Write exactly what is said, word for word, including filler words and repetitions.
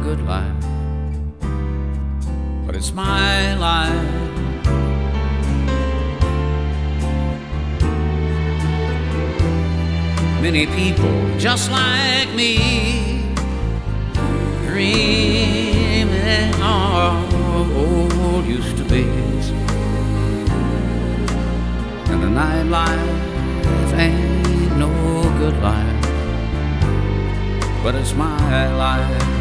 good life, but it's my life. Many people just like me, dreaming of old used to be. And the nightlife ain't no good life, but it's my life.